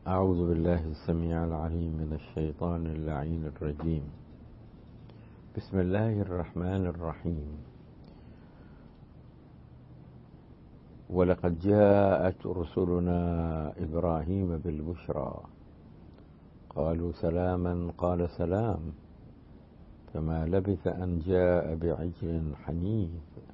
أعوذ بالله السميع العليم من الشيطان اللعين الرجيم. بسم الله الرحمن الرحيم. ولقد جاءت رسلنا إبراهيم بالبشرى قالوا سلاما قال سلام فما لبث أن جاء بعجل حنيذ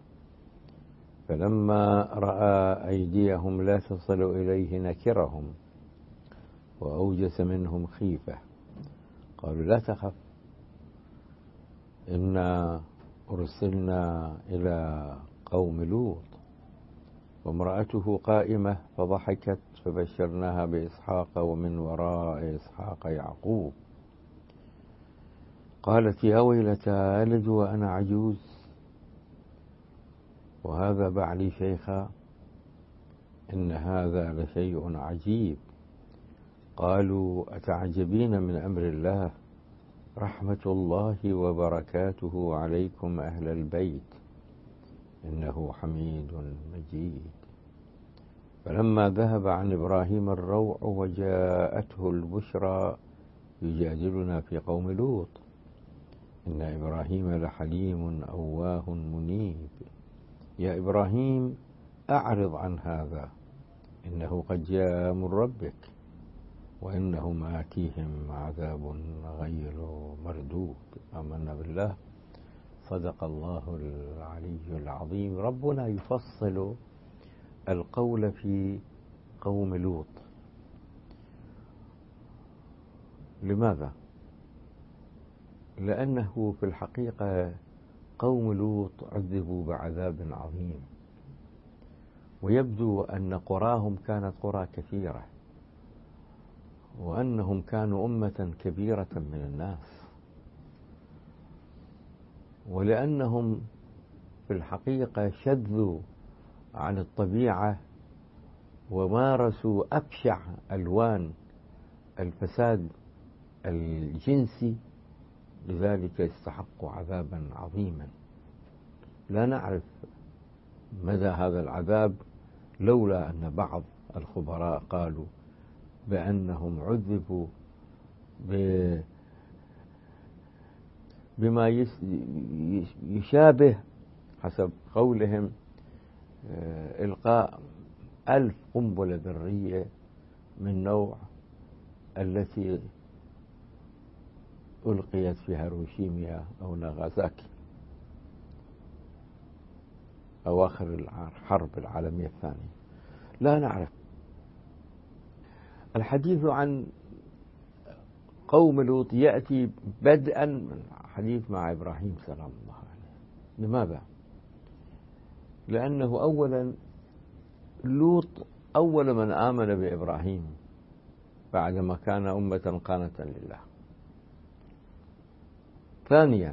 فلما رأى أيديهم لا تصل إليه نكرهم وأوجس منهم خيفة قالوا لا تخف إنا أرسلنا إلى قوم لوط وامرأته قائمة فضحكت فبشرناها بإسحاق ومن وراء إسحاق يعقوب قالت يا ويلتى ألد وأنا عجوز وهذا بعلي شيخا إن هذا لشيء عجيب قالوا أتعجبين من أمر الله رحمة الله وبركاته عليكم أهل البيت إنه حميد مجيد فلما ذهب عن إبراهيم الروع وجاءته البشرى يجادلنا في قوم لوط إن إبراهيم لحليم أواه منيب يا إبراهيم أعرض عن هذا إنه قد جاء من ربك وإنهم آتيهم عذاب غير مردود. آمنا بالله. صدق الله العلي العظيم. ربنا يفصل القول في قوم لوط. لماذا؟ لأنه في الحقيقة قوم لوط عذبوا بعذاب عظيم، ويبدو أن قراهم كانت قرى كثيرة، وأنهم كانوا أمة كبيرة من الناس، ولأنهم في الحقيقة شذوا عن الطبيعة ومارسوا أبشع ألوان الفساد الجنسي، لذلك استحقوا عذابا عظيما. لا نعرف مدى هذا العذاب لولا أن بعض الخبراء قالوا بأنهم عذبوا بما يشابه حسب قولهم إلقاء 1000 قنبلة ذرية من نوع التي ألقيت في هيروشيما أو ناغازاكي أواخر الحرب العالمية الثانية. لا نعرف. الحديث عن قوم لوط يأتي بدءا من حديث مع إبراهيم سلام الله عليه. لماذا؟ لأنه أولا لوط أول من آمن بإبراهيم بعدما كان أمة قانتا لله. ثانيا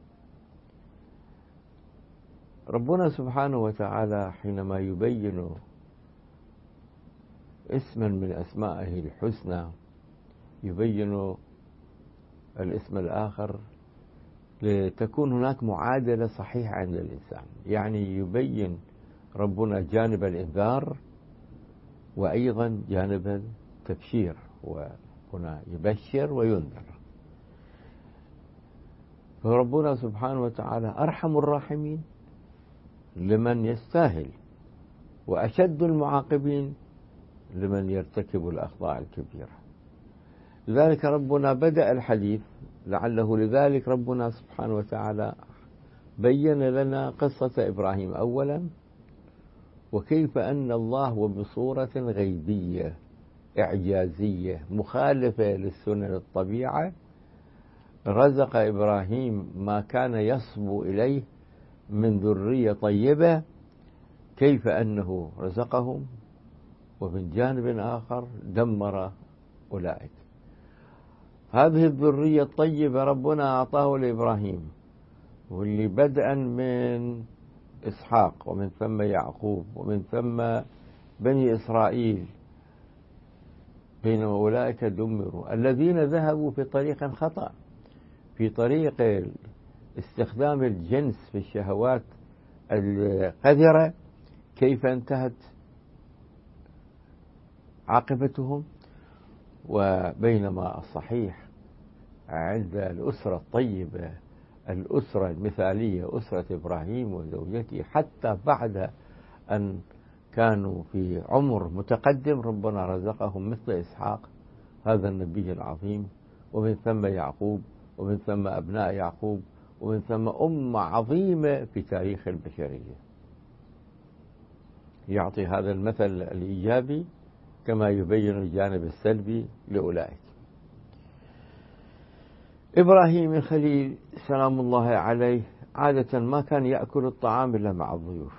ربنا سبحانه وتعالى حينما يبين اسما من أسمائه الحسنى يبين الاسم الآخر لتكون هناك معادلة صحيحة عند الإنسان، يعني يبين ربنا جانب الإنذار وأيضا جانب التبشير، وهنا يبشر وينذر. فربنا سبحانه وتعالى أرحم الراحمين لمن يستاهل، وأشد المعاقبين لمن يرتكب الأخطاء الكبيرة. لذلك ربنا بدأ الحديث، لعله لذلك ربنا سبحانه وتعالى بين لنا قصة إبراهيم أولا، وكيف أن الله وبصورة غيبية إعجازية مخالفة للسنن الطبيعة رزق إبراهيم ما كان يصبو إليه من ذرية طيبة، كيف أنه رزقهم ومن جانب آخر دمر أولئك. هذه الذرية الطيبة ربنا أعطاه لإبراهيم، واللي بدءا من إسحاق ومن ثم يعقوب ومن ثم بني إسرائيل، بينما أولئك دمروا الذين ذهبوا في طريق خطأ، في طريق استخدام الجنس في الشهوات القذرة. كيف انتهت عاقبتهم؟ وبينما الصحيح عند الأسرة الطيبة، الأسرة المثالية، أسرة إبراهيم وزوجته، حتى بعد أن كانوا في عمر متقدم ربنا رزقهم مثل إسحاق هذا النبي العظيم، ومن ثم يعقوب، ومن ثم أبناء يعقوب، ومن ثم أمة عظيمة في تاريخ البشرية. يعطي هذا المثل الإيجابي كما يبين الجانب السلبي لأولئك. إبراهيم الخليل سلام الله عليه عادة ما كان يأكل الطعام إلا مع الضيوف،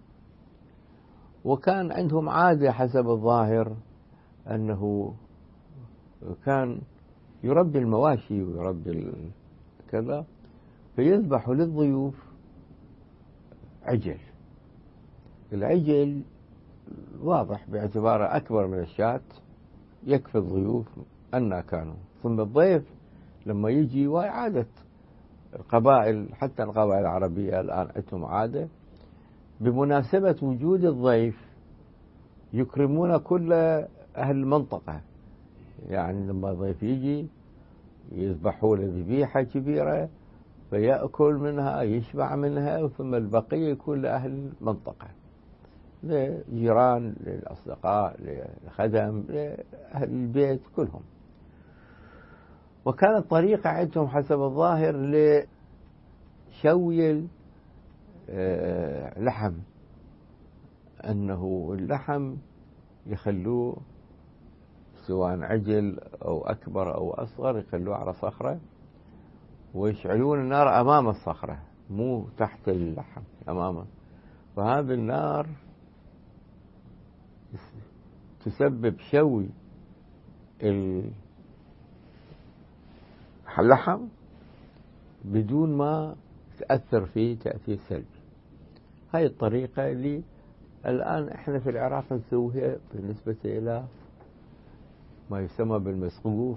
وكان عندهم عادة حسب الظاهر أنه كان يربي المواشي ويربي كذا، فيذبح للضيوف عجل. العجل واضح باعتباره أكبر من الشاة، يكفي الضيوف أن كانوا. ثم الضيف لما يجي، وعادة القبائل حتى القبائل العربية الآن عندهم عادة بمناسبة وجود الضيف يكرمون كل أهل المنطقة. يعني لما الضيف يجي يذبحوا له ذبيحة كبيرة فيأكل منها يشبع منها، ثم البقية يكون لأهل المنطقة، للجيران، للأصدقاء، للخدم، لأهل البيت كلهم. وكانت طريقة عندهم حسب الظاهر لشوي اللحم، أنه اللحم يخلوه سواء عجل أو أكبر أو أصغر يخلوه على صخرة ويشعلون النار أمام الصخرة، مو تحت اللحم، أمامه. فهذه النار تسبب شوي اللحم بدون ما تأثر فيه تأثير سلبي. هاي الطريقة اللي الآن احنا في العراق نسويها بالنسبة إلى ما يسمى بالمسقوف،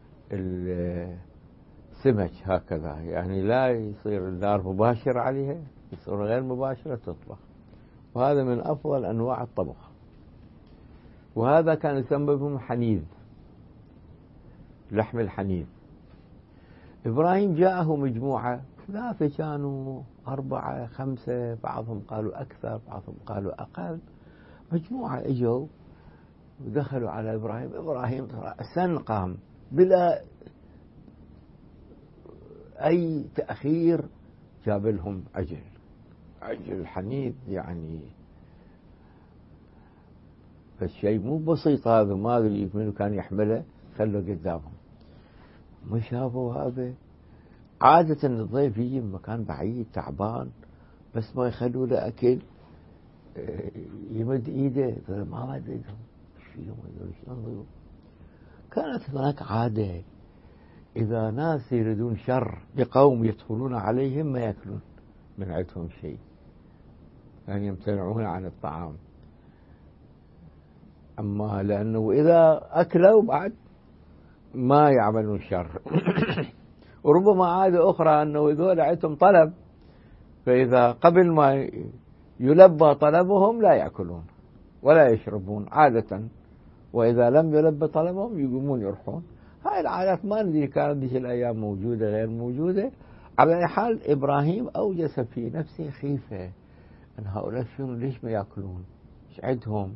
السمك هكذا، يعني لا يصير النار مباشرة عليها، يصير غير مباشرة تطبخ، وهذا من أفضل أنواع الطبخ. وهذا كان يسمى حنيذ، لحم الحنيذ. إبراهيم جاءه مجموعة، ثلاثة كانوا، 4 5، بعضهم قالوا أكثر، بعضهم قالوا أقل. مجموعة إجوا ودخلوا على إبراهيم. إبراهيم رأسا قام بلا أي تأخير، جاب لهم عجل الحنيذ. يعني فالشيء مو بسيط هذا، ما أدري منو كان يحمله، خلوا قدامهم. ما شافوا هذا. عادة الضيف يجي من مكان بعيد تعبان، بس ما يخلوا له أكل يمد إيده، ما أدري شلون. كانت هناك عادة إذا ناس يريدون شر بقوم يدخلون عليهم ما يأكلون من عندهم شيء، يعني يمتنعون عن الطعام. أما لأنه إذا أكلوا بعد ما يعملون شر. وربما عادة أخرى أنه إذا عندهم طلب، فإذا قبل ما يلبى طلبهم لا يأكلون ولا يشربون عادة، وإذا لم يلبى طلبهم يقومون يروحون. هاي العادات ما ندري كانت ذيك الأيام موجودة غير موجودة. على أي حال إبراهيم أوجس في نفسه خيفة أن هؤلاء شنو، ليش ما يأكلون، إيش عندهم.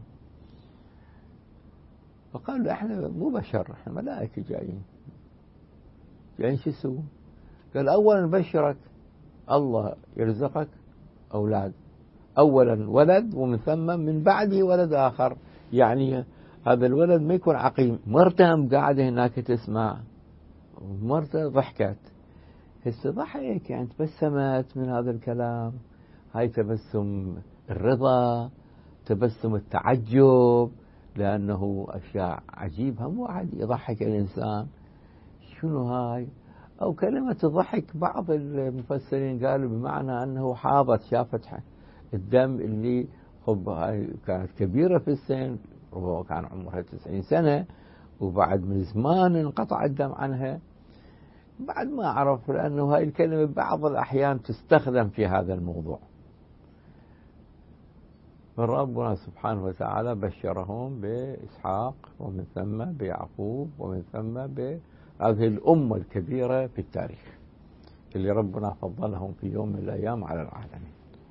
فقال له إحنا مو بشر، إحنا ملائكة جايين شو يسوون؟ قال أولا نبشرك الله يرزقك أولاد، أولا ولد، ومن ثم من بعده ولد آخر. يعني هذا الولد ما يكون عقيم. مرته قاعدة هناك تسمع، مرته ضحكت، هسه ضحك، يعني تبسمت من هذا الكلام. هاي تبسم الرضا، تبسم التعجب، لأنه أشياء عجيبة، مو واحد يضحك الإنسان. شنو هاي؟ أو كلمة الضحك بعض المفسرين قالوا بمعنى أنه حاضت، شافت الدم اللي هاي كانت كبيرة في السن، ربما كان عمرها 90 سنة، وبعد من زمان انقطع الدم عنها. بعد ما عرف، لأنه هاي الكلمة بعض الأحيان تستخدم في هذا الموضوع. فربنا سبحانه وتعالى بشرهم بإسحاق، ومن ثم بيعقوب، ومن ثم بهذه الأمة الكبيرة في التاريخ اللي ربنا فضلهم في يوم من الأيام على العالمين.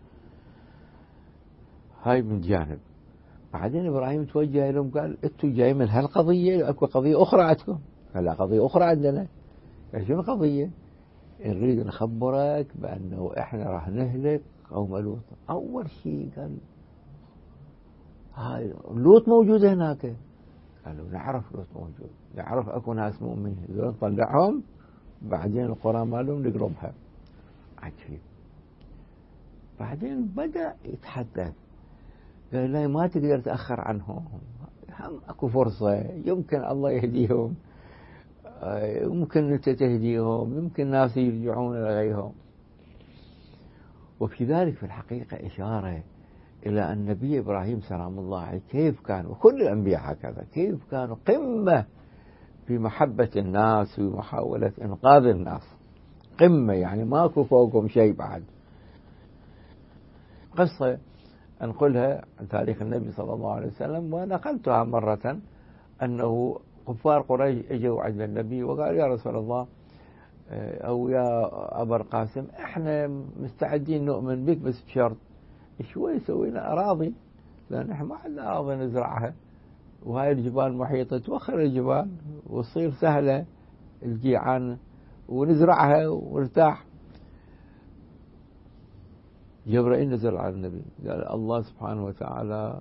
هاي من جانب. بعدين إبراهيم توجه لهم قال أنتوا جاي من هالقضية، أكو قضية أخرى عندكم؟ هلا قضية أخرى عندنا. شنو القضية؟ نريد نخبرك بأنه إحنا راح نهلك قوم لوط. أول شيء قال هاي لوط موجود هناك. قالوا نعرف لوط موجود، نعرف أكو ناس مؤمنين، إذا نطلعهم بعدين القرى مالهم نقربها. عجيب. بعدين بدأ يتحدث، قال لا ما تقدر تأخر عنهم، هم أكو فرصة، يمكن الله يهديهم، يمكن أنت تهديهم، يمكن ناس يرجعون إليهم. وفي ذلك في الحقيقة إشارة إلى النبي إبراهيم سلام الله عليه كيف كان، وكل الأنبياء هكذا، كيف كانوا قمة في محبة الناس ومحاولة إنقاذ الناس، قمة يعني ماكو فوقهم شيء. بعد قصة أنقلها عن تاريخ النبي صلى الله عليه وسلم، ونقلتها مرة، أنه كفار قريش اجوا عند النبي وقال يا رسول الله أو يا أبا القاسم احنا مستعدين نؤمن بك بس بشرط شوي سوي لنا أراضي، لأن احنا ما عندنا أراضي نزرعها، وهاي الجبال محيطة، توخر الجبال وتصير سهلة الجيعان ونزرعها ونرتاح. جبرائيل نزل على النبي قال الله سبحانه وتعالى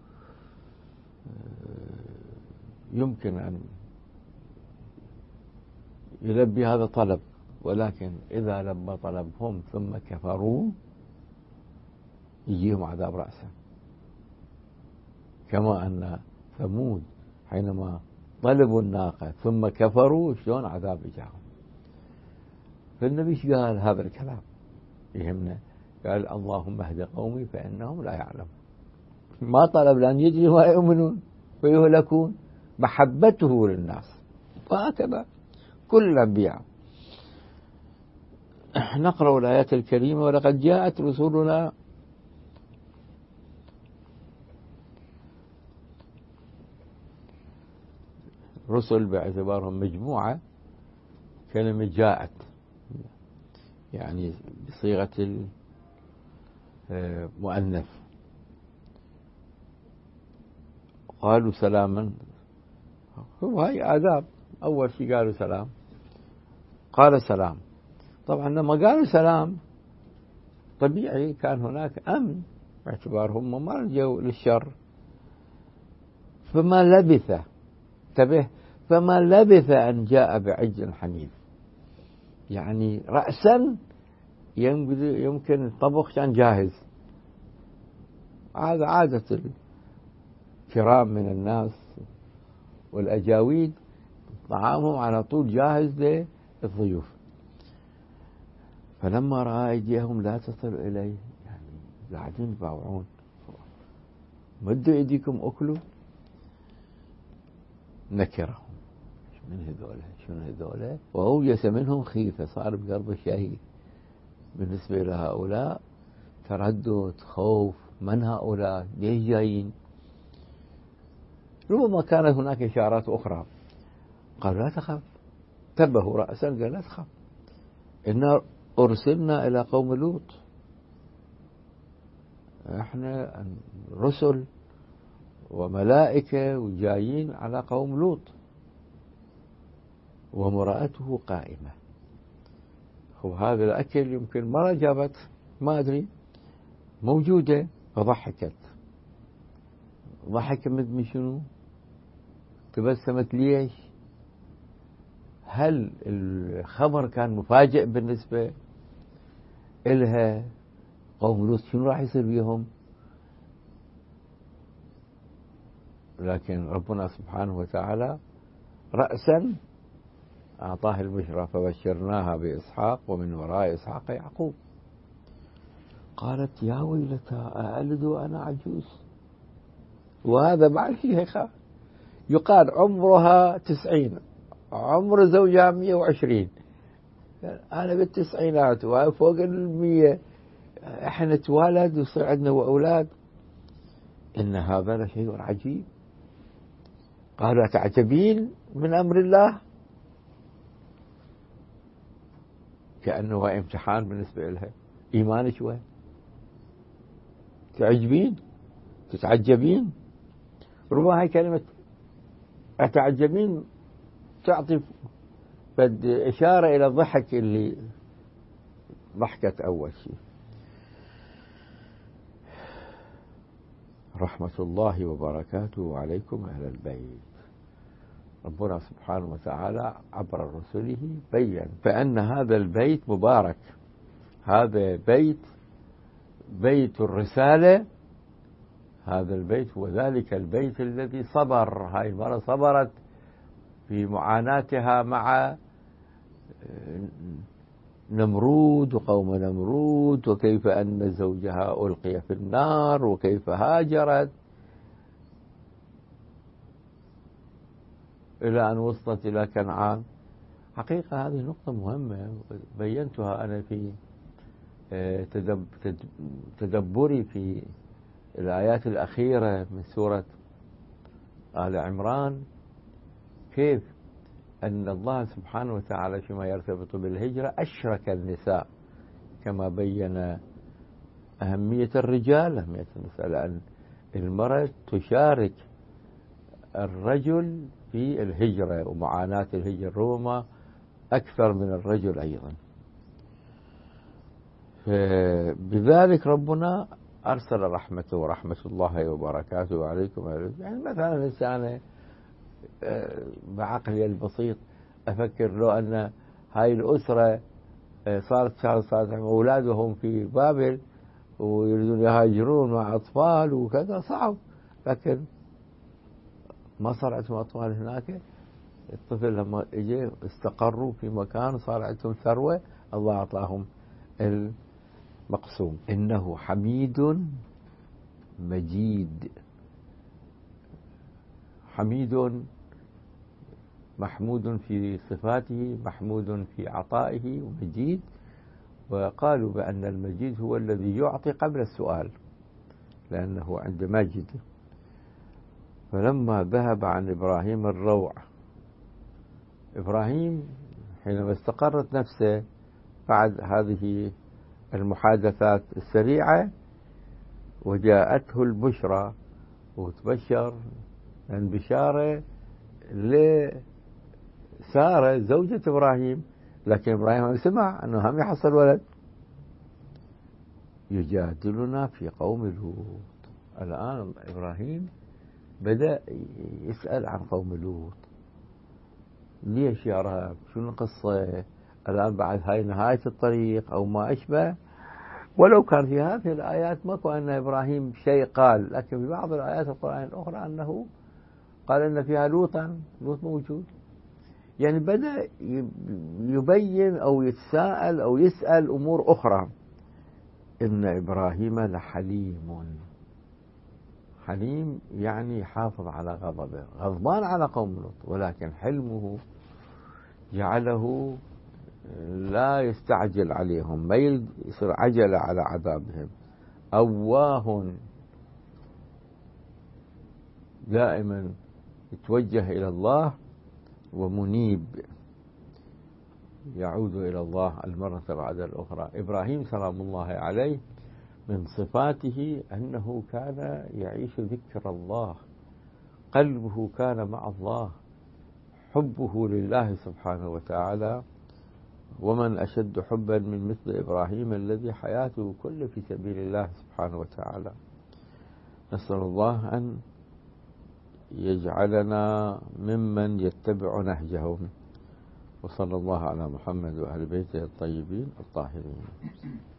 يمكن أن يلبي هذا الطلب، ولكن إذا لبى طلبهم ثم كفروا يجيهم عذاب رأسا، كما أن ثمود حينما طلبوا الناقة ثم كفروا شلون عذاب إجاهم. فالنبي قال هذا الكلام يهمنا، قال اللهم اهد قومي فإنهم لا يعلمون. ما طلب لأن يجري ولا يؤمنون ويهلكون، محبته للناس. وهكذا كل الأنبياء. نقرأ الآيات الكريمة ولقد جاءت رسلنا رسل باعتبارهم مجموعة، كلمة جاءت يعني بصيغة المؤنث. قالوا سلاما، هو هاي آداب، أول شيء قالوا سلام، قال سلام. طبعا لما قالوا سلام طبيعي كان هناك أمن باعتبارهم ما رجعوا للشر. فما لبث، انتبه، فما لبث أن جاء بعجل حنيذ، يعني رأسا يمكن الطبخ كان جاهز. هذا عادة الكرام من الناس والأجاويد، طعامهم على طول جاهز للضيوف. فلما رأى أيديهم لا تصل إليه، يعني قاعدين يباوعون، مدوا أيديكم أكلوا، نكرهم من هذولا وأوجس منهم خيفة، صار بقلب الشهيد. بالنسبة لهؤلاء تردد، خوف، من هؤلاء؟ ليش جايين؟ ربما كانت هناك إشارات أخرى. قال لا تخاف، تبهوا رأسا قال لا تخاف، إنا أرسلنا إلى قوم لوط، احنا رسل وملائكة وجايين على قوم لوط. وامرأته قائمة، وهذا الأكل يمكن ما جابت، ما أدري، موجودة، فضحكت. ضحكت من شنو؟ تبسمت ليش؟ هل الخبر كان مفاجئ بالنسبة إلها؟ قوم لوط شنو راح يصير بيهم؟ لكن ربنا سبحانه وتعالى رأسا أعطاه البشرى، فبشرناها بإسحاق ومن وراء إسحاق يعقوب. قالت يا ويلتى أألد وأنا عجوز، وهذا بعد شيخة يقال عمرها 90، عمر زوجها 120، أنا بالتسعينات وفوق 100، إحنا نتوالد ويصير عندنا أولاد. إن هذا لشيء عجيب. قالوا أتعجبين من أمر الله؟ كأنه امتحان بالنسبة لها. إيمانك وين؟ تعجبين؟ تتعجبين؟ ربما هاي كلمة أتعجبين تعطي إشارة إلى الضحك اللي ضحكت أول شيء. رحمة الله وبركاته عليكم أهل البيت. ربنا سبحانه وتعالى عبر رسله بيّن فأن هذا البيت مبارك. هذا بيت الرسالة. هذا البيت هو ذلك البيت الذي صبر. هاي المرأة صبرت في معاناتها مع نمرود وقوم نمرود، وكيف أن زوجها ألقي في النار، وكيف هاجرت إلى أن وصلت إلى كنعان. حقيقة هذه نقطة مهمة بينتها أنا في تدبري في الآيات الأخيرة من سورة آل عمران، كيف أن الله سبحانه وتعالى فيما يرتبط بالهجرة أشرك النساء، كما بين أهمية الرجال أهمية النساء، لأن المرأة تشارك الرجل في الهجرة ومعاناة الهجرة ربما أكثر من الرجل أيضا. بذلك ربنا أرسل رحمته ورحمة الله وبركاته عليكم. يعني مثلا الإنسان بعقلي البسيط أفكر لو أن هاي الأسرة صارت أولادهم في بابل ويريدون يهاجرون مع أطفال وكذا صعب، لكن ما صار عندهم أطفال هناك. الطفل لما اجى استقروا في مكان صار عندهم ثروة، الله أعطاهم المقسوم. إنه حميد مجيد. حميد محمود في صفاته، محمود في عطائه، ومجيد. وقالوا بأن المجيد هو الذي يعطي قبل السؤال، لأنه عند ماجد. فلما ذهب عن إبراهيم الروع، إبراهيم حينما استقرت نفسه بعد هذه المحادثات السريعة وجاءته البشرى، وتبشر البشارة لسارة زوجة إبراهيم، لكن إبراهيم سمع أنه هم يحصل ولد. يجادلنا في قوم لوط. الآن إبراهيم بدأ يسأل عن قوم لوط. ليش يا رب؟ شنو القصة؟ الآن بعد هاي نهاية الطريق أو ما أشبه. ولو كان في هذه الآيات ماكو أن إبراهيم شيء قال، لكن في بعض الآيات القرآن الأخرى أنه قال إن فيها لوطا. لوط موجود. يعني بدأ يبين أو يتساءل أو يسأل أمور أخرى. إن إبراهيم لحليم. حليم يعني يحافظ على غضبه، غضبان على قوم لوط، ولكن حلمه جعله لا يستعجل عليهم، ما يصير عجلة على عذابهم. أواه دائما يتوجه إلى الله، ومنيب يعود إلى الله المرة بعد الأخرى. إبراهيم سلام الله عليه من صفاته أنه كان يعيش ذكر الله، قلبه كان مع الله، حبه لله سبحانه وتعالى. ومن أشد حبا من مثل إبراهيم الذي حياته كله في سبيل الله سبحانه وتعالى. نسأل الله أن يجعلنا ممن يتبع نهجهم. وصلى الله على محمد وأهل بيته الطيبين الطاهرين.